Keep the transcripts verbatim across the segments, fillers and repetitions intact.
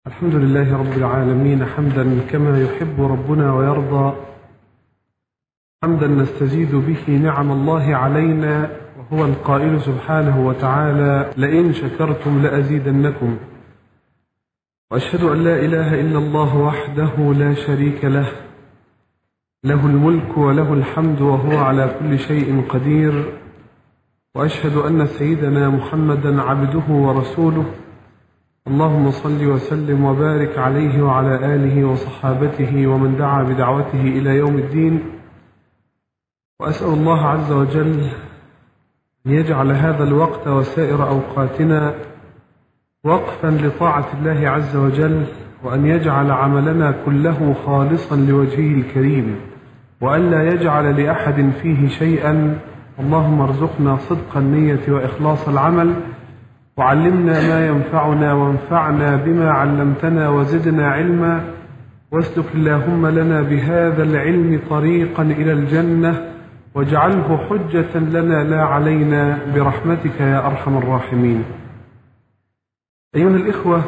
الحمد لله رب العالمين حمدا كما يحب ربنا ويرضى، حمدا نستزيد به نعم الله علينا، وهو القائل سبحانه وتعالى: لئن شكرتم لأزيدنكم. وأشهد أن لا إله إلا الله وحده لا شريك له، له الملك وله الحمد وهو على كل شيء قدير. وأشهد أن سيدنا محمدا عبده ورسوله، اللهم صل وسلم وبارك عليه وعلى آله وصحابته ومن دعا بدعوته إلى يوم الدين. وأسأل الله عز وجل أن يجعل هذا الوقت وسائر أوقاتنا وقفا لطاعة الله عز وجل، وأن يجعل عملنا كله خالصا لوجهه الكريم، وأن لا يجعل لأحد فيه شيئا. اللهم ارزقنا صدق النية وإخلاص العمل، وعلمنا ما ينفعنا وانفعنا بما علمتنا وزدنا علما، واسلك اللهم لنا بهذا العلم طريقا إلى الجنة، واجعله حجة لنا لا علينا برحمتك يا أرحم الراحمين. أيها الإخوة،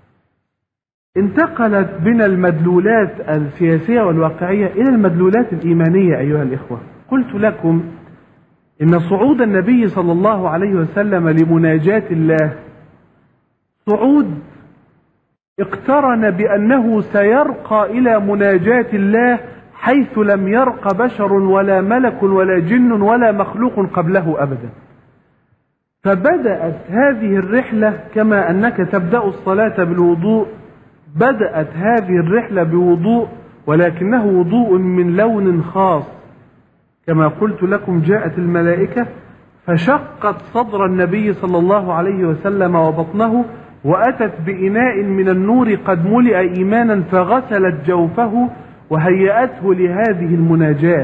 انتقلت بنا المدلولات السياسية والواقعية إلى المدلولات الإيمانية. أيها الإخوة، قلت لكم إن صعود النبي صلى الله عليه وسلم لمناجاة الله صعود اقترن بأنه سيرقى إلى مناجاة الله حيث لم يرق بشر ولا ملك ولا جن ولا مخلوق قبله أبدا. فبدأت هذه الرحلة كما أنك تبدأ الصلاة بالوضوء، بدأت هذه الرحلة بوضوء، ولكنه وضوء من لون خاص. كما قلت لكم، جاءت الملائكة فشقت صدر النبي صلى الله عليه وسلم وبطنه، وأتت بإناء من النور قد ملئ إيمانا فغسلت جوفه وهيأته لهذه المناجاة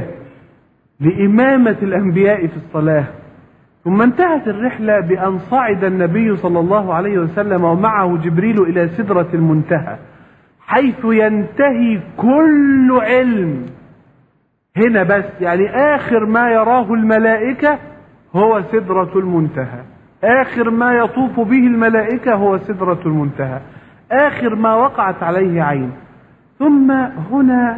لإمامة الأنبياء في الصلاة. ثم انتهت الرحلة بأن صعد النبي صلى الله عليه وسلم ومعه جبريل إلى سدرة المنتهى، حيث ينتهي كل علم. هنا بس، يعني آخر ما يراه الملائكة هو سدرة المنتهى، آخر ما يطوف به الملائكة هو سدرة المنتهى، آخر ما وقعت عليه عين. ثم هنا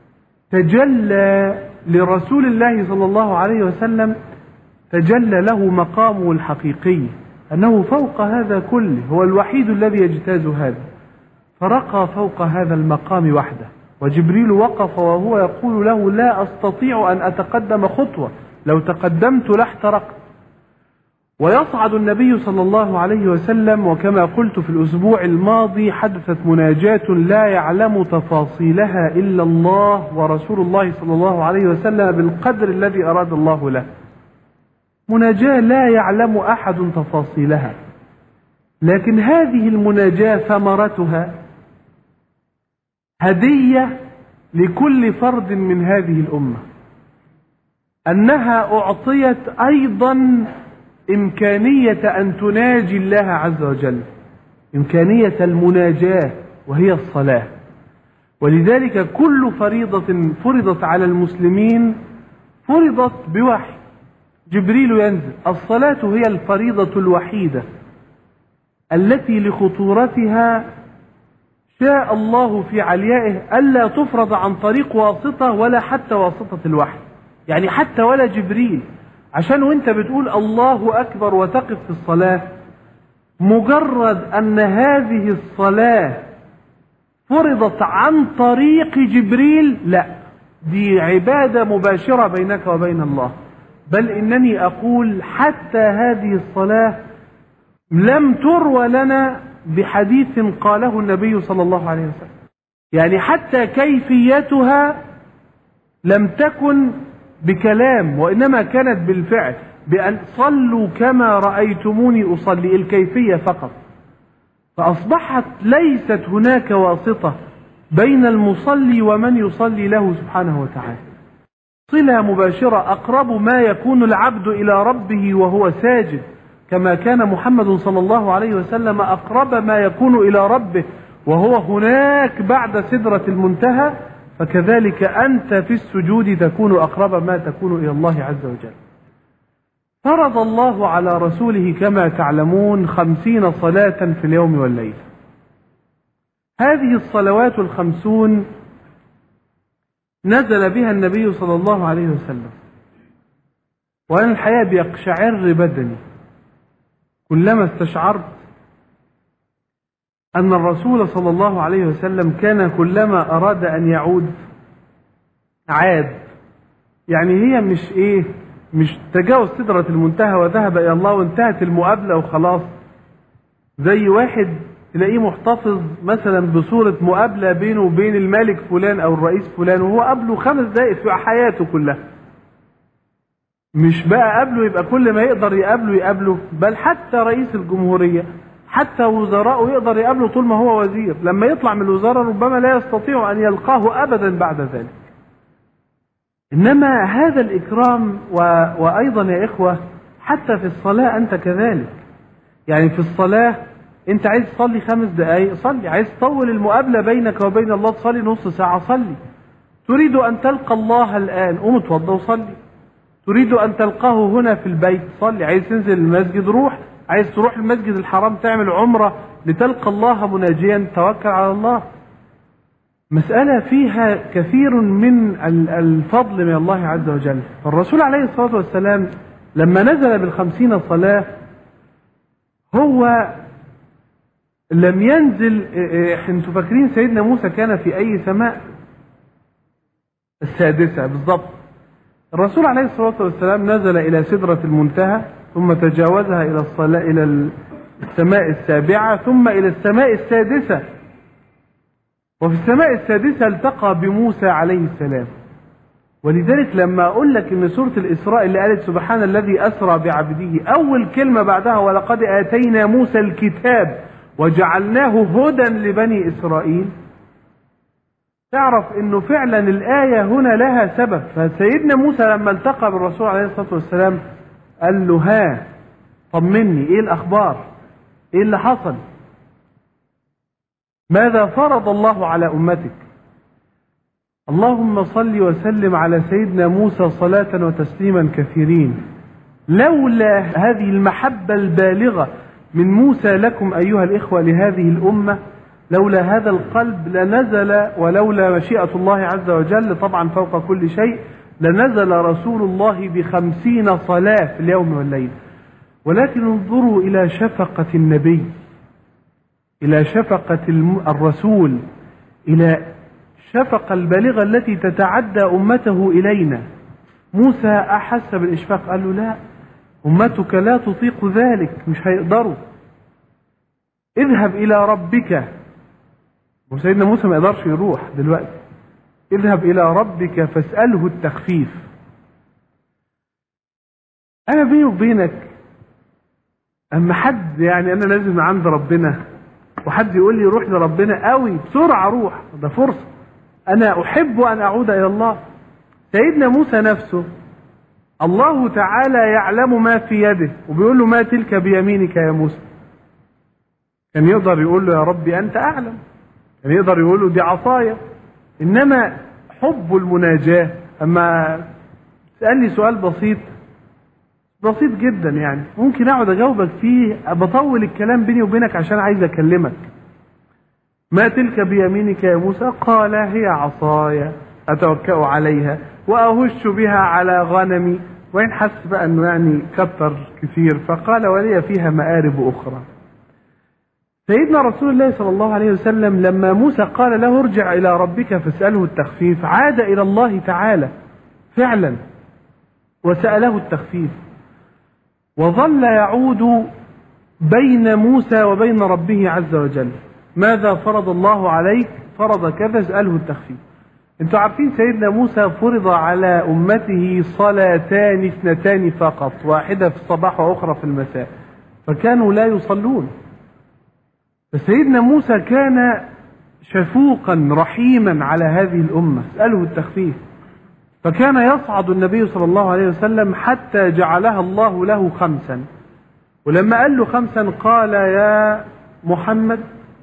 تجلى لرسول الله صلى الله عليه وسلم، تجلى له مقامه الحقيقي، أنه فوق هذا كله، هو الوحيد الذي يجتاز هذا، فرقى فوق هذا المقام وحده. وجبريل وقف وهو يقول له: لا أستطيع أن أتقدم خطوة، لو تقدمت لاحترقت. ويصعد النبي صلى الله عليه وسلم، وكما قلت في الأسبوع الماضي حدثت مناجاة لا يعلم تفاصيلها إلا الله ورسول الله صلى الله عليه وسلم بالقدر الذي أراد الله له. مناجاة لا يعلم أحد تفاصيلها، لكن هذه المناجاة ثمرتها هدية لكل فرد من هذه الأمة، أنها أعطيت أيضا إمكانية أن تناجي الله عز وجل، إمكانية المناجاة وهي الصلاة. ولذلك كل فريضة فرضت على المسلمين فرضت بوحي، جبريل ينزل. الصلاة هي الفريضة الوحيدة التي لخطورتها شاء الله في عليائه ألا تفرض عن طريق واسطة ولا حتى واسطة الوحي، يعني حتى ولا جبريل. عشان وانت بتقول الله أكبر وتقف في الصلاة، مجرد أن هذه الصلاة فرضت عن طريق جبريل، لا، دي عبادة مباشرة بينك وبين الله. بل إنني أقول حتى هذه الصلاة لم تروى لنا بحديث قاله النبي صلى الله عليه وسلم، يعني حتى كيفيتها لم تكن بكلام، وإنما كانت بالفعل، بأن صلوا كما رأيتموني أصلي، الكيفية فقط. فأصبحت ليست هناك واسطة بين المصلي ومن يصلي له سبحانه وتعالى، صلة مباشرة. أقرب ما يكون العبد إلى ربه وهو ساجد، كما كان محمد صلى الله عليه وسلم أقرب ما يكون إلى ربه وهو هناك بعد سدرة المنتهى، فكذلك أنت في السجود تكون أقرب ما تكون إلى الله عز وجل. فرض الله على رسوله كما تعلمون خمسين صلاة في اليوم والليل، هذه الصلوات الخمسون نزل بها النبي صلى الله عليه وسلم، وأنا الحقيقة بيقشعر بدني كلما استشعرت أن الرسول صلى الله عليه وسلم كان كلما أراد أن يعود عاد. يعني هي مش إيه مش تجاوز سدرة المنتهى وذهب إلى الله وانتهت المقابلة وخلاص، زي واحد تلاقيه محتفظ مثلا بصورة مقابلة بينه وبين الملك فلان أو الرئيس فلان، وهو قبله خمس دقائق في حياته كلها. مش بقى قبله يبقى كل ما يقدر يقابله يقابله، بل حتى رئيس الجمهورية حتى وزراءه يقدر يقابله طول ما هو وزير، لما يطلع من الوزارة ربما لا يستطيع أن يلقاه أبدا بعد ذلك. إنما هذا الإكرام و... وأيضا يا إخوة حتى في الصلاة أنت كذلك. يعني في الصلاة أنت عايز تصلي خمس دقائق صلي، عايز تطول المقابلة بينك وبين الله تصلي نص ساعة صلي، تريد أن تلقى الله الآن قوم اتوضى وصلي، تريد أن تلقاه هنا في البيت صلي، عايز تنزل المسجد روح، عايز تروح المسجد الحرام تعمل عمرة لتلقى الله مناجيا توكل على الله. مسألة فيها كثير من الفضل من الله عز وجل. فالرسول عليه الصلاة والسلام لما نزل بالخمسين صلاة هو لم ينزل. انتوا فاكرين سيدنا موسى كان في أي سماء؟ السادسة بالضبط. الرسول عليه الصلاة والسلام نزل إلى سدرة المنتهى ثم تجاوزها إلى الصلاة إلى السماء السابعة ثم إلى السماء السادسة، وفي السماء السادسة التقى بموسى عليه السلام. ولذلك لما أقول لك إن سورة الإسراء اللي قالت سبحان الذي أسرى بعبده أول كلمة بعدها ولقد آتينا موسى الكتاب وجعلناه هدى لبني إسرائيل، تعرف إنه فعلا الآية هنا لها سبب. فسيدنا موسى لما التقى بالرسول عليه الصلاة والسلام قال له ها طمني، إيه الأخبار؟ إيه اللي حصل؟ ماذا فرض الله على أمتك؟ اللهم صل وسلم على سيدنا موسى صلاة وتسليما كثيرين. لولا هذه المحبة البالغة من موسى لكم أيها الإخوة لهذه الأمة، لولا هذا القلب لنزل، ولولا مشيئة الله عز وجل طبعا فوق كل شيء لنزل رسول الله بخمسين صلاة في اليوم والليل. ولكن انظروا إلى شفقة النبي، إلى شفقة الرسول، إلى الشفقة البالغة التي تتعدى أمته إلينا. موسى أحس بالإشفاق قال له لا، أمتك لا تطيق ذلك، مش هيقدروا. اذهب إلى ربك. وسيدنا موسى ما يقدرش يروح دلوقتي. اذهب إلى ربك فاسأله التخفيف. أنا بيني وبينك أما حد يعني أنا لازم عند ربنا وحد يقول لي روح لربنا قوي بسرعة روح، ده فرصة. أنا أحب أن أعود إلى الله. سيدنا موسى نفسه الله تعالى يعلم ما في يده وبيقول له ما تلك بيمينك يا موسى. كان يقدر يقول له يا ربي أنت أعلم، كان يقدر يقول له دي عصايا. إنما حب المناجاة. أما تسألني سؤال بسيط بسيط جدا يعني ممكن أقعد أجاوبك فيه، بطول الكلام بيني وبينك عشان عايز أكلمك. ما تلك بيمينك يا موسى؟ قال هي عصايا أتوكأ عليها وأهش بها على غنمي. وين حس بقى أنه يعني كتر كثير فقال ولي فيها مآرب أخرى. سيدنا رسول الله صلى الله عليه وسلم لما موسى قال له ارجع إلى ربك فاسأله التخفيف عاد إلى الله تعالى فعلا وسأله التخفيف، وظل يعود بين موسى وبين ربه عز وجل. ماذا فرض الله عليك؟ فرض كذا، اسأله التخفيف. انتوا عارفين سيدنا موسى فرض على أمته صلاتان اثنتان فقط، واحدة في الصباح وأخرى في المساء، فكانوا لا يصلون. فسيدنا موسى كان شفوقا رحيما على هذه الأمة، اسأله التخفيف. فكان يصعد النبي صلى الله عليه وسلم حتى جعلها الله له خمسا. ولما قال له خمسا قال يا محمد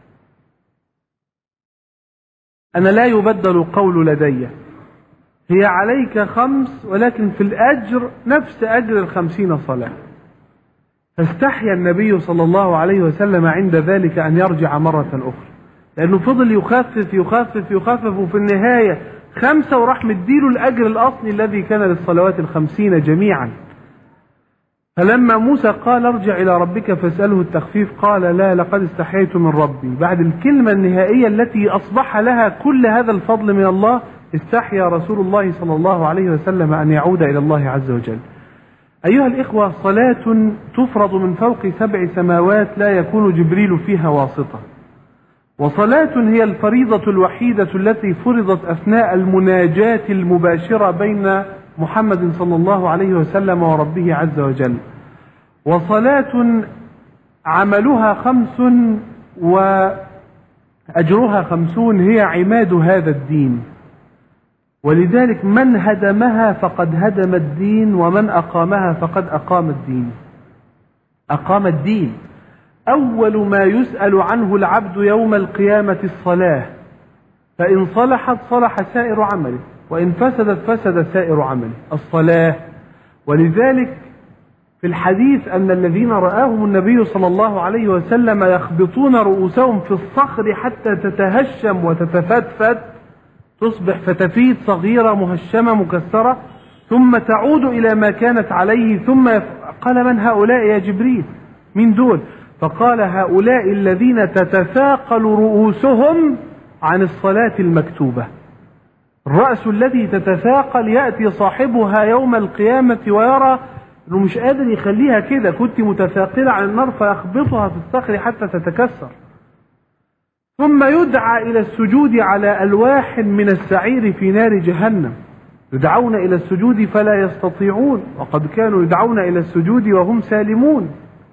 أنا لا يبدل القول لدي، هي عليك خمس ولكن في الأجر نفس أجر الخمسين صلاة. فاستحيا النبي صلى الله عليه وسلم عند ذلك أن يرجع مرة أخرى. لأنه فضل يخفف يخفف يخفف وفي النهاية خمسة وراح مديله الأجر الأصلي الذي كان للصلوات الخمسين جميعا. فلما موسى قال ارجع إلى ربك فاسأله التخفيف قال لا لقد استحييت من ربي، بعد الكلمة النهائية التي أصبح لها كل هذا الفضل من الله استحيا رسول الله صلى الله عليه وسلم أن يعود إلى الله عز وجل. أيها الإخوة، صلاة تفرض من فوق سبع سماوات لا يكون جبريل فيها واسطة، وصلاة هي الفريضة الوحيدة التي فرضت أثناء المناجاة المباشرة بين محمد صلى الله عليه وسلم وربه عز وجل، وصلاة عملها خمس وأجرها خمسون هي عماد هذا الدين، ولذلك من هدمها فقد هدم الدين ومن أقامها فقد أقام الدين. أقام الدين. أول ما يسأل عنه العبد يوم القيامة الصلاة، فإن صلحت صلح سائر عمله وإن فسدت فسد سائر عمله. الصلاة. ولذلك في الحديث أن الذين رآهم النبي صلى الله عليه وسلم يخبطون رؤوسهم في الصخر حتى تتهشم وتتفتفت، تصبح فتافيت صغيرة مهشمة مكسرة، ثم تعود إلى ما كانت عليه. ثم قال من هؤلاء يا جبريل؟ من دول؟ فقال هؤلاء الذين تتثاقل رؤوسهم عن الصلاة المكتوبة. الرأس الذي تتثاقل يأتي صاحبها يوم القيامة ويرى أنه مش قادر يخليها كده، كنت متثاقلة عن النار فيخبطها في الصخر حتى تتكسر. ثم يدعى إلى السجود على ألواح من السعير في نار جهنم، يدعون إلى السجود فلا يستطيعون وقد كانوا يدعون إلى السجود وهم سالمون.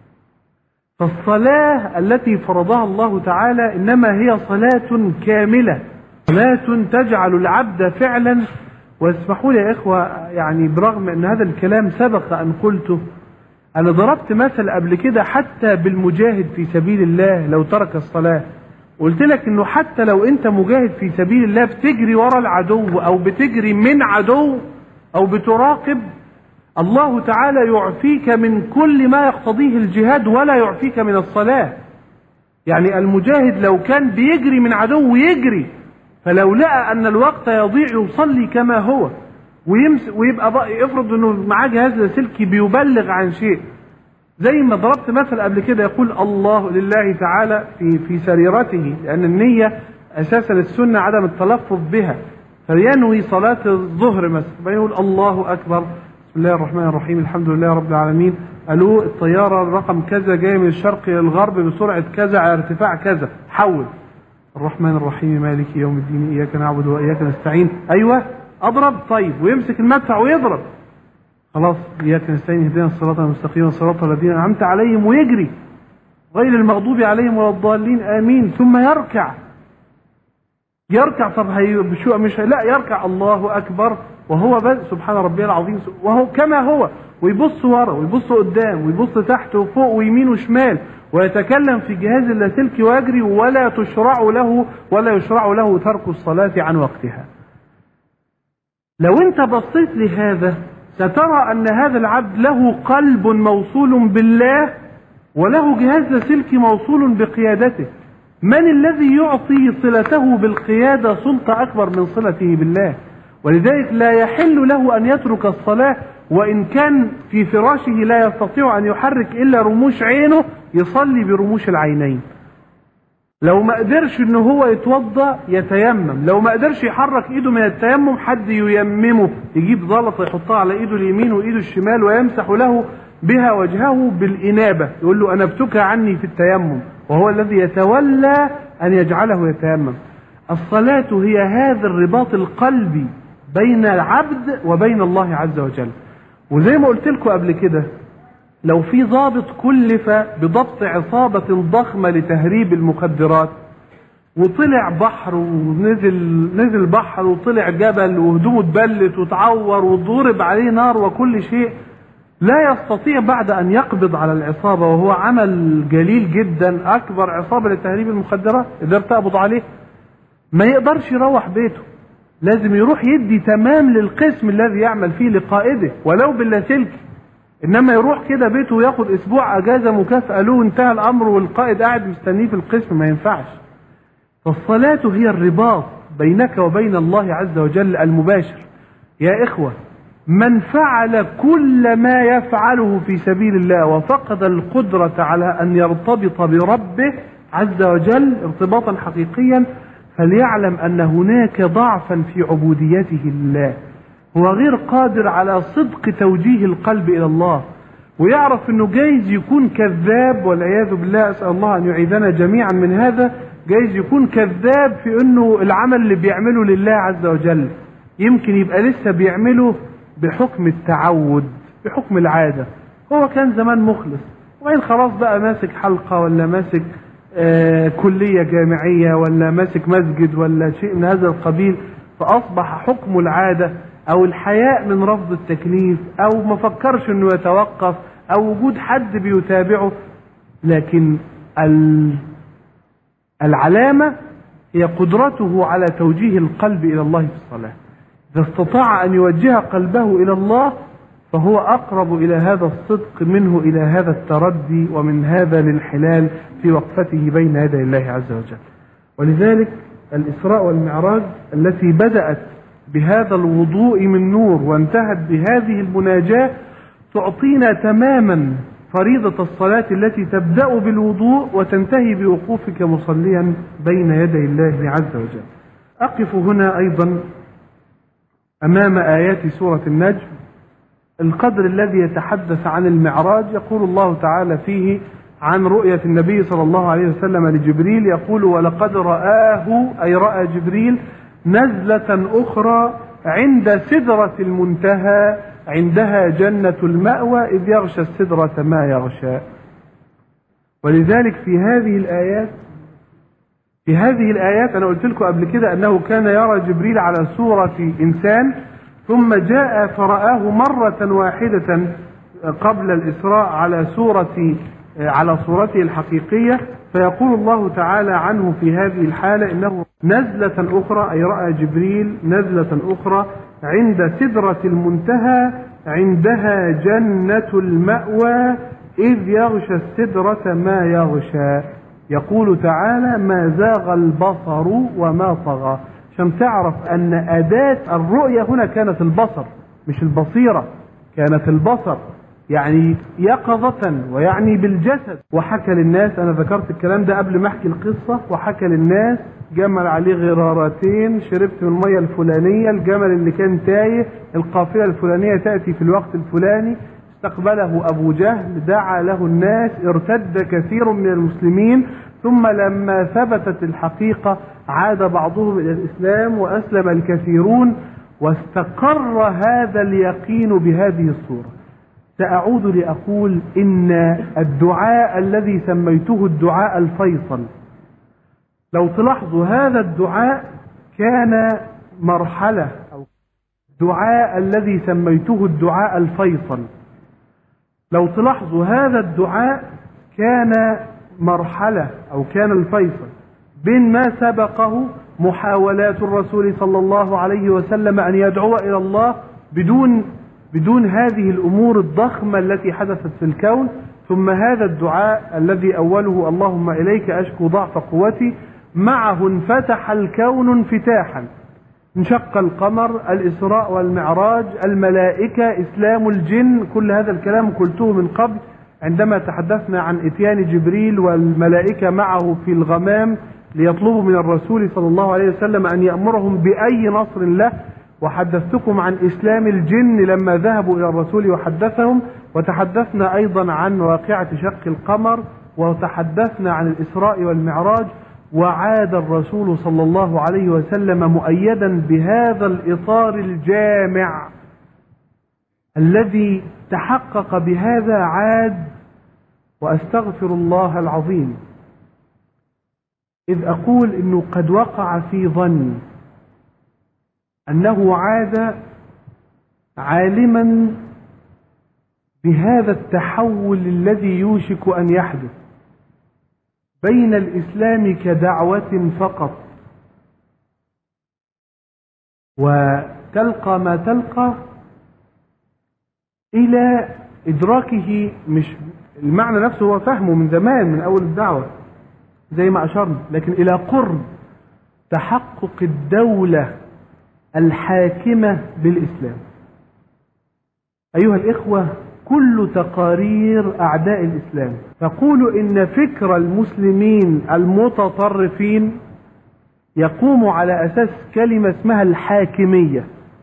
فالصلاة التي فرضها الله تعالى إنما هي صلاة كاملة، صلاة تجعل العبد فعلا. واسمحوا لي يا إخوة، يعني برغم أن هذا الكلام سبق أن قلته، أنا ضربت مثل قبل كده حتى بالمجاهد في سبيل الله لو ترك الصلاة. قلت لك انه حتى لو انت مجاهد في سبيل الله بتجري ورا العدو او بتجري من عدو او بتراقب، الله تعالى يعفيك من كل ما يقتضيه الجهاد ولا يعفيك من الصلاة. يعني المجاهد لو كان بيجري من عدو يجري، فلو لقى ان الوقت يضيع يصلي كما هو ويمس ويبقى بقى افرض انه معاه جهاز لاسلكي بيبلغ عن شيء، زي ما ضربت مثل قبل كده، يقول الله لله تعالى في في سريرته، لأن النية أساسا السنة عدم التلفظ بها، فينوي صلاة الظهر مثلا فيقول الله أكبر بسم الله الرحمن الرحيم الحمد لله رب العالمين، ألو الطيارة الرقم كذا جاية من الشرق إلى الغرب بسرعة كذا على ارتفاع كذا، حول الرحمن الرحيم مالك يوم الدين إياك نعبد وإياك نستعين، أيوة أضرب، طيب، ويمسك المدفع ويضرب، خلاص إياك نستعين اهدنا الصراط المستقيم صراط الذين أنعمت عليهم، ويجري غير المغضوب عليهم ولا الضالين آمين، ثم يركع يركع طب هي بشو مش لا يركع الله أكبر وهو بس سبحان ربي العظيم وهو كما هو، ويبص ورا ويبص قدام ويبص تحت وفوق ويمين وشمال، ويتكلم في جهاز اللاسلكي ويجري، ولا تشرع له ولا يشرع له ترك الصلاة عن وقتها. لو انت بصيت لهذا سترى أن هذا العبد له قلب موصول بالله وله جهاز لاسلكي موصول بقيادته. من الذي يعطي صلته بالقيادة سلطة أكبر من صلته بالله؟ ولذلك لا يحل له أن يترك الصلاة وإن كان في فراشه لا يستطيع أن يحرك إلا رموش عينه، يصلي برموش العينين. لو ما قدرش إنه هو يتوضأ يتيمم، لو ما قدرش يحرك إيده من التيمم حد ييممه، يجيب زلطة يحطها على إيده اليمين وإيده الشمال ويمسح له بها وجهه بالإنابة، يقول له أنبتك عني في التيمم، وهو الذي يتولى أن يجعله يتيمم. الصلاة هي هذا الرباط القلبي بين العبد وبين الله عز وجل. وزي ما قلت لكم قبل كده، لو في ضابط كلف بضبط عصابة ضخمة لتهريب المخدرات وطلع بحر ونزل نزل بحر وطلع جبل وهدومه اتبلت وتعور وضرب عليه نار وكل شيء، لا يستطيع بعد أن يقبض على العصابة، وهو عمل جليل جدا، أكبر عصابة لتهريب المخدرات إذا تقبض عليه، ما يقدرش يروح بيته، لازم يروح يدي تمام للقسم الذي يعمل فيه لقائده ولو باللاسلكي. إنما يروح كده بيته وياخد أسبوع أجازة مكافأة له، انتهى الأمر والقائد قاعد مستنيه في القسم، ما ينفعش. فالصلاة هي الرباط بينك وبين الله عز وجل المباشر. يا إخوة، من فعل كل ما يفعله في سبيل الله وفقد القدرة على أن يرتبط بربه عز وجل ارتباطا حقيقيا فليعلم أن هناك ضعفا في عبوديته لله. هو غير قادر على صدق توجيه القلب إلى الله، ويعرف أنه جايز يكون كذاب، والعياذ بالله، أسأل الله أن يعيذنا جميعا من هذا. جايز يكون كذاب في أنه العمل اللي بيعمله لله عز وجل يمكن يبقى لسه بيعمله بحكم التعود، بحكم العادة. هو كان زمان مخلص، وين خلاص بقى ماسك حلقة ولا ماسك آه كلية جامعية ولا ماسك مسجد ولا شيء من هذا القبيل، فأصبح حكم العادة أو الحياء من رفض التكليف أو ما فكرش أنه يتوقف أو وجود حد بيتابعه. لكن العلامة هي قدرته على توجيه القلب إلى الله في الصلاة. إذا استطاع أن يوجه قلبه إلى الله فهو أقرب إلى هذا الصدق منه إلى هذا التردي ومن هذا الانحلال في وقفته بين يدي الله عز وجل. ولذلك الإسراء والمعراج التي بدأت بهذا الوضوء من نور وانتهت بهذه المناجاة تعطينا تماما فريضة الصلاة التي تبدأ بالوضوء وتنتهي بوقوفك مصليا بين يدي الله عز وجل. أقف هنا أيضا أمام آيات سورة النجم، القدر الذي يتحدث عن المعراج. يقول الله تعالى فيه عن رؤية النبي صلى الله عليه وسلم لجبريل، يقول: ولقد رآه، أي رأى جبريل، نزلة أخرى عند سدرة المنتهى عندها جنة المأوى إذ يغشى السدرة ما يغشى. ولذلك في هذه الآيات في هذه الآيات أنا قلت لكم قبل كده أنه كان يرى جبريل على صورة إنسان، ثم جاء فرآه مرة واحدة قبل الإسراء على صورة على صورته الحقيقية. فيقول الله تعالى عنه في هذه الحالة إنه نزلة أخرى، أي رأى جبريل نزلة أخرى عند سدرة المنتهى عندها جنة المأوى إذ يغشى السدرة ما يغشى. يقول تعالى: ما زاغ البصر وما طغى. عشان تعرف أن أداة الرؤية هنا كانت البصر مش البصيرة، كانت البصر، يعني يقظة ويعني بالجسد. وحكى للناس، أنا ذكرت الكلام ده قبل ما أحكي القصة، وحكى للناس جمل عليه غرارتين، شربت من المية الفلانية، الجمل اللي كان تايه، القافلة الفلانية تأتي في الوقت الفلاني، استقبله أبو جهل، دعا له الناس، ارتد كثير من المسلمين، ثم لما ثبتت الحقيقة عاد بعضهم إلى الإسلام وأسلم الكثيرون، واستقر هذا اليقين بهذه الصورة. سأعود لأقول إن الدعاء الذي سميته الدعاء الفيصل، لو تلاحظوا هذا الدعاء كان مرحلة، أو الدعاء الذي سميته الدعاء الفيصل، لو تلاحظوا هذا الدعاء كان مرحلة أو كان الفيصل بين ما سبقه محاولات الرسول صلى الله عليه وسلم أن يدعو إلى الله بدون بدون هذه الأمور الضخمة التي حدثت في الكون، ثم هذا الدعاء الذي أوله: اللهم إليك أشكو ضعف قوتي، معه انفتح الكون انفتاحا، انشق القمر، الإسراء والمعراج، الملائكة، إسلام الجن، كل هذا الكلام قلته من قبل عندما تحدثنا عن إتيان جبريل والملائكة معه في الغمام ليطلبوا من الرسول صلى الله عليه وسلم أن يأمرهم بأي نصر له، وحدثتكم عن إسلام الجن لما ذهبوا إلى الرسول وحدثهم، وتحدثنا أيضا عن واقعة شق القمر، وتحدثنا عن الإسراء والمعراج. وعاد الرسول صلى الله عليه وسلم مؤيدا بهذا الإطار الجامع الذي تحقق بهذا عاد. وأستغفر الله العظيم إذ أقول إنه قد وقع في ظن أنه عاد عالما بهذا التحول الذي يوشك أن يحدث بين الإسلام كدعوة فقط، وتلقى ما تلقى، إلى إدراكه، مش المعنى نفسه هو فهمه من زمان من أول الدعوة زي ما أشرنا، لكن إلى قرب تحقق الدولة الحاكمة بالإسلام. أيها الإخوة، كل تقارير أعداء الإسلام تقول إن فكر المسلمين المتطرفين يقوم على أساس كلمة اسمها الحاكمية،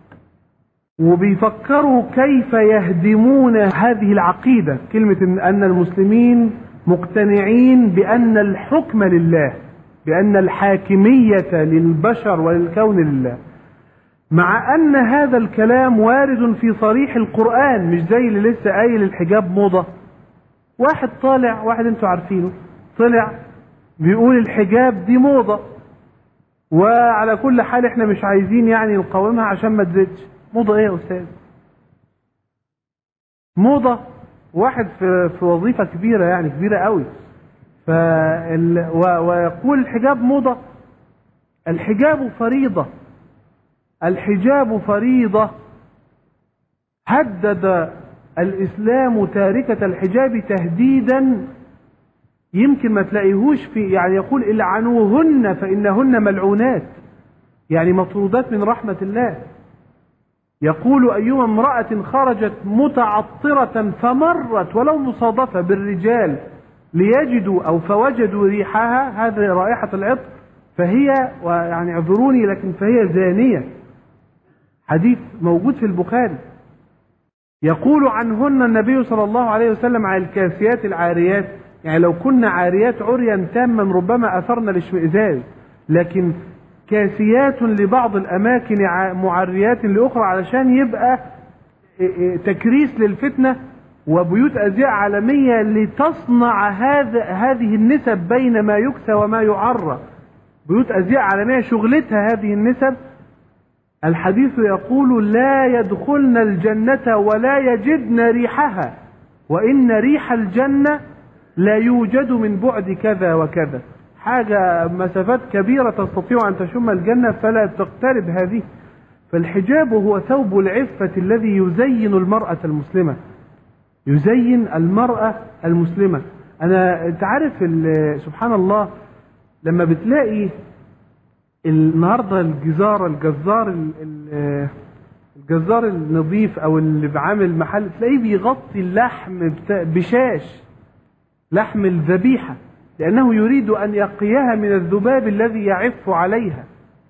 وبيفكروا كيف يهدمون هذه العقيدة، كلمة أن المسلمين مقتنعين بأن الحكم لله، بأن الحاكمية للبشر وللكون لله، مع أن هذا الكلام وارد في صريح القرآن، مش زي اللي لسه قايل الحجاب موضة. واحد طالع، واحد انتوا عارفينه، طلع بيقول الحجاب دي موضة، وعلى كل حال احنا مش عايزين يعني نقاومها عشان ما تزيدش. موضة ايه يا أستاذ؟ موضة واحد في, في وظيفة كبيرة، يعني كبيرة قوي، فال... و... ويقول الحجاب موضة. الحجاب فريضة، الحجاب فريضة. هدد الإسلام تاركة الحجاب تهديدا يمكن ما تلاقيهوش في، يعني يقول العنوهن فإنهن ملعونات، يعني مطرودات من رحمة الله. يقول أيما امرأة خرجت متعطرة فمرت ولو مصادفة بالرجال ليجدوا أو فوجدوا ريحها، هذه رائحة العطر، فهي، يعني اعذروني لكن فهي زانية. حديث موجود في البخاري. يقول عنهن النبي صلى الله عليه وسلم على الكاسيات العاريات، يعني لو كنا عاريات عريا تاما ربما أثرنا الاشمئزاز، لكن كاسيات لبعض الأماكن معريات لأخرى علشان يبقى تكريس للفتنة، وبيوت أزياء عالمية لتصنع هذا هذه النسب بين ما يكسى وما يعرى. بيوت أزياء عالمية شغلتها هذه النسب. الحديث يقول لا يدخلن الجنة ولا يجدن ريحها، وإن ريح الجنة لا يوجد من بعد كذا وكذا. حاجة مسافات كبيرة تستطيع أن تشم الجنة فلا تقترب هذه. فالحجاب هو ثوب العفة الذي يزين المرأة المسلمة، يزين المرأة المسلمة. أنا تعرف سبحان الله لما بتلاقي النهاردة الجزار الجزار الجزار النظيف أو اللي بعامل محل، تلاقيه بيغطي اللحم بشاش، لحم الذبيحة، لأنه يريد أن يقيها من الذباب الذي يعف عليها.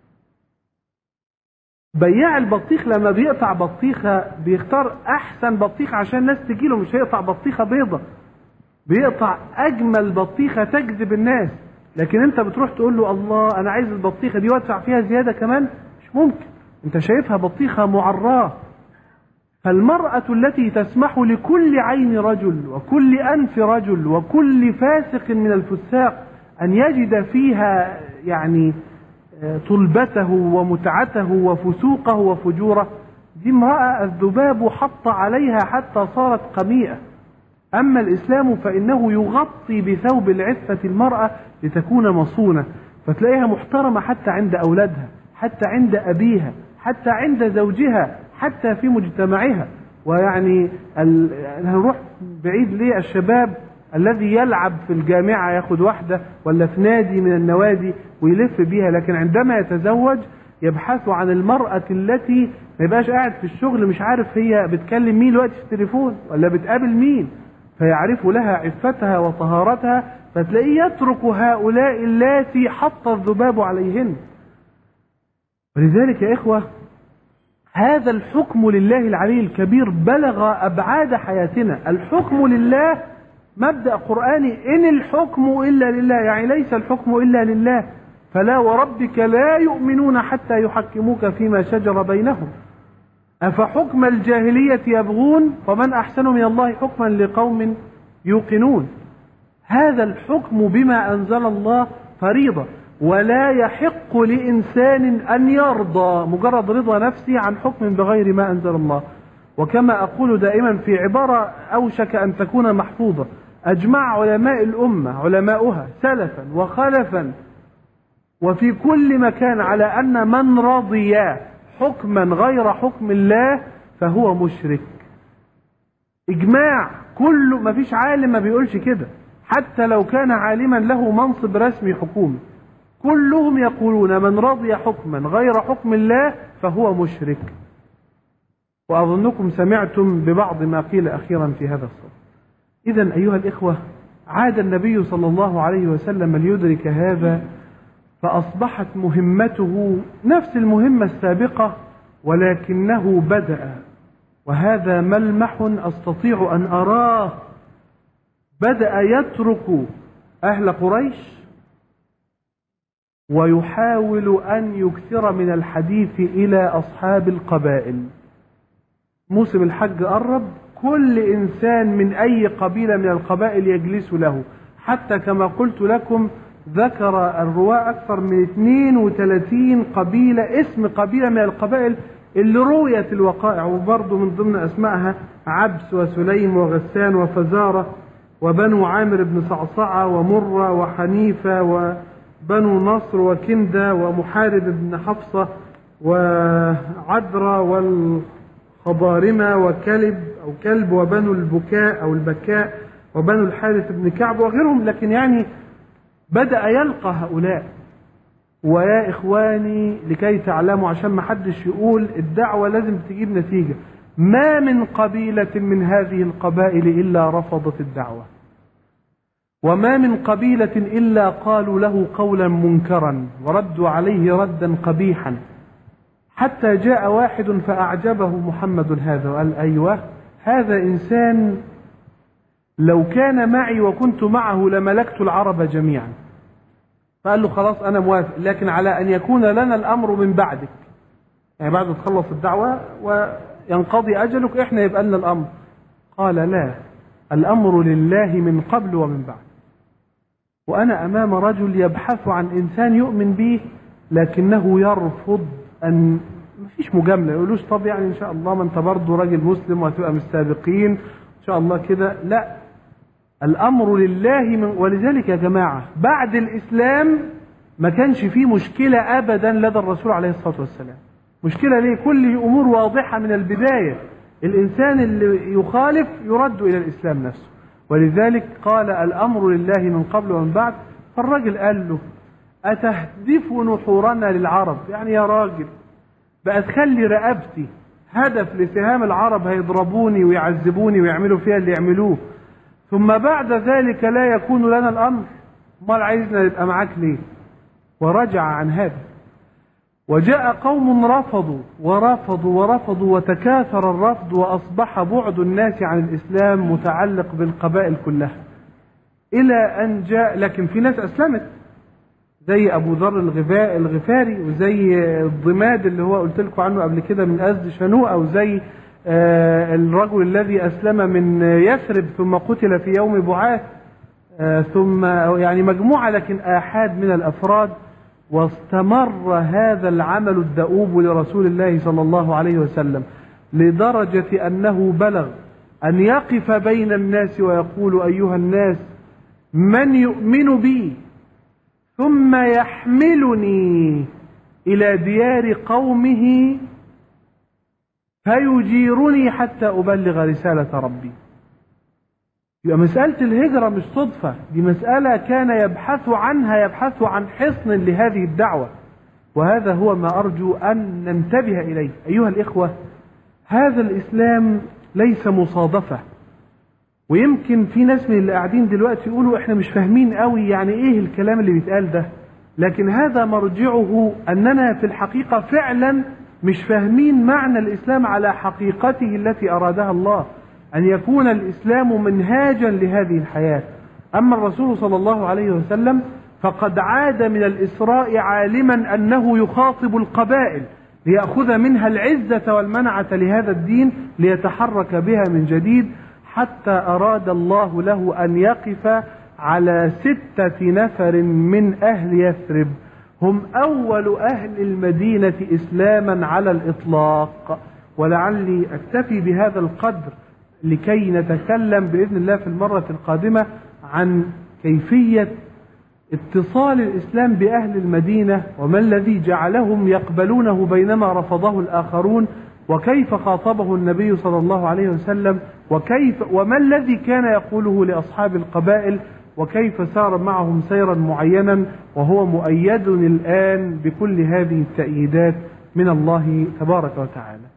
بياع البطيخ لما بيقطع بطيخة بيختار أحسن بطيخة عشان الناس تجيله، مش هيقطع بطيخة بيضة، بيقطع أجمل بطيخة تجذب الناس. لكن أنت بتروح تقول له الله أنا عايز البطيخة دي وادفع فيها زيادة كمان، مش ممكن، أنت شايفها بطيخة معراه. فالمرأة التي تسمح لكل عين رجل وكل أنف رجل وكل فاسق من الفساق أن يجد فيها يعني طلبته ومتعته وفسوقه وفجوره، دي امرأة الذباب حط عليها حتى صارت قميئة. أما الإسلام فإنه يغطي بثوب العفة المرأة لتكون مصونة، فتلاقيها محترمة حتى عند أولادها، حتى عند أبيها، حتى عند زوجها، حتى في مجتمعها. ويعني هنروح بعيد ليه؟ الشباب الذي يلعب في الجامعة ياخد واحدة ولا في نادي من النوادي ويلف بيها، لكن عندما يتزوج يبحث عن المرأة التي ما يبقاش قاعد في الشغل مش عارف هي بتكلم مين دلوقتي في التليفون ولا بتقابل مين، فيعرف لها عفتها وطهارتها، فتلاقيه يترك هؤلاء اللاتي حط الذباب عليهن. ولذلك يا إخوة هذا الحكم لله العلي الكبير بلغ أبعاد حياتنا. الحكم لله مبدأ قرآني، إن الحكم إلا لله، يعني ليس الحكم إلا لله. فلا وربك لا يؤمنون حتى يحكموك فيما شجر بينهم أفحكم الجاهلية يبغون ومن أحسن من الله حكما لقوم يوقنون. هذا الحكم بما أنزل الله فريضة، ولا يحق لإنسان أن يرضى مجرد رضا نفسي عن حكم بغير ما أنزل الله. وكما أقول دائما في عبارة أوشك أن تكون محفوظة، أجمع علماء الأمة علماؤها سلفا وخلفا وفي كل مكان على أن من رضي حكما غير حكم الله فهو مشرك. إجماع، كله، ما فيش عالم ما بيقولش كده، حتى لو كان عالما له منصب رسمي حكومي، كلهم يقولون من رضي حكما غير حكم الله فهو مشرك. وأظنكم سمعتم ببعض ما قيل أخيرا في هذا الصدد. إذن أيها الإخوة، عاد النبي صلى الله عليه وسلم ليدرك هذا، فأصبحت مهمته نفس المهمة السابقة، ولكنه بدأ، وهذا ملمح أستطيع أن أراه، بدأ يترك أهل قريش ويحاول أن يكثر من الحديث إلى أصحاب القبائل. موسم الحج قرب، كل إنسان من أي قبيلة من القبائل يجلس له، حتى كما قلت لكم ذكر الرواة أكثر من اثنين وثلاثين قبيلة، اسم قبيلة من القبائل اللي رويت الوقائع، وبرضه من ضمن أسمائها عبس وسليم وغسان وفزارة وبنو عامر بن صعصعة ومرة وحنيفة وبنو نصر وكندة ومحارب بن حفصة وعذرة والخضارمة وكلب أو كلب وبنو البكاء أو البكاء وبنو الحارث بن كعب وغيرهم. لكن يعني بدأ يلقى هؤلاء. ويا إخواني لكي تعلموا، عشان ما حدش يقول الدعوة لازم تجيب نتيجة، ما من قبيلة من هذه القبائل إلا رفضت الدعوة، وما من قبيلة إلا قالوا له قولا منكرا وردوا عليه ردا قبيحا، حتى جاء واحد فأعجبه محمد هذا وقال أيوه هذا إنسان لو كان معي وكنت معه لملكت العرب جميعا. فقال له خلاص أنا موافق، لكن على أن يكون لنا الأمر من بعدك، يعني بعد ما تخلص الدعوة وينقضي أجلك إحنا يبقى لنا الأمر. قال لا، الأمر لله من قبل ومن بعد، وأنا أمام رجل يبحث عن إنسان يؤمن به لكنه يرفض أن، مفيش مجاملة، يقولوش طب يعني إن شاء الله ما أنت برضه راجل مسلم وهتبقى من السابقين إن شاء الله كده، لا، الأمر لله من. ولذلك يا جماعة بعد الإسلام ما كانش فيه مشكلة أبدا لدى الرسول عليه الصلاة والسلام. مشكلة ليه؟ كل أمور واضحة من البداية، الإنسان اللي يخالف يرد إلى الإسلام نفسه. ولذلك قال الأمر لله من قبل ومن بعد. فالراجل قال له أتهدف نحورنا للعرب؟ يعني يا راجل بقى تخلي رقبتي هدف لسهام العرب، هيضربوني ويعذبوني ويعملوا فيها اللي يعملوه، ثم بعد ذلك لا يكون لنا الأمر؟ امال عايزنا نبقى معاك ليه؟ ورجع عن هذا. وجاء قوم رفضوا ورفضوا ورفضوا وتكاثر الرفض، وأصبح بعد الناس عن الإسلام متعلق بالقبائل كلها، إلى أن جاء، لكن في ناس أسلمت زي أبو ذر الغفاري، وزي الضماد اللي هو قلت لكم عنه قبل كده من أزد شنوءة، وزي الرجل الذي أسلم من يثرب ثم قتل في يوم بعاث، ثم يعني مجموعة لكن آحاد من الأفراد. واستمر هذا العمل الدؤوب لرسول الله صلى الله عليه وسلم لدرجة أنه بلغ أن يقف بين الناس ويقول أيها الناس من يؤمن بي ثم يحملني إلى ديار قومه فيجيرني حتى أبلغ رسالة ربي. يبقى مسألة الهجرة مش صدفة، دي مسألة كان يبحث عنها، يبحث عن حصن لهذه الدعوة، وهذا هو ما أرجو أن ننتبه إليه أيها الإخوة. هذا الإسلام ليس مصادفة، ويمكن في ناس من اللي قاعدين دلوقتي يقولوا إحنا مش فاهمين قوي يعني إيه الكلام اللي بيتقال ده، لكن هذا مرجعه أننا في الحقيقة فعلا مش فاهمين معنى الإسلام على حقيقته التي أرادها الله، أن يكون الإسلام منهاجا لهذه الحياة. أما الرسول صلى الله عليه وسلم فقد عاد من الإسراء عالما أنه يخاطب القبائل ليأخذ منها العزة والمنعة لهذا الدين ليتحرك بها من جديد، حتى أراد الله له أن يقف على ستة نفر من أهل يثرب، هم أول أهل المدينة إسلاما على الإطلاق. ولعلي أكتفي بهذا القدر لكي نتكلم بإذن الله في المرة القادمة عن كيفية اتصال الإسلام بأهل المدينة، وما الذي جعلهم يقبلونه بينما رفضه الآخرون، وكيف خاطبه النبي صلى الله عليه وسلم، وكيف وما الذي كان يقوله لأصحاب القبائل وكيف سار معهم سيرا معينا، وهو مؤيد الآن بكل هذه التأييدات من الله تبارك وتعالى.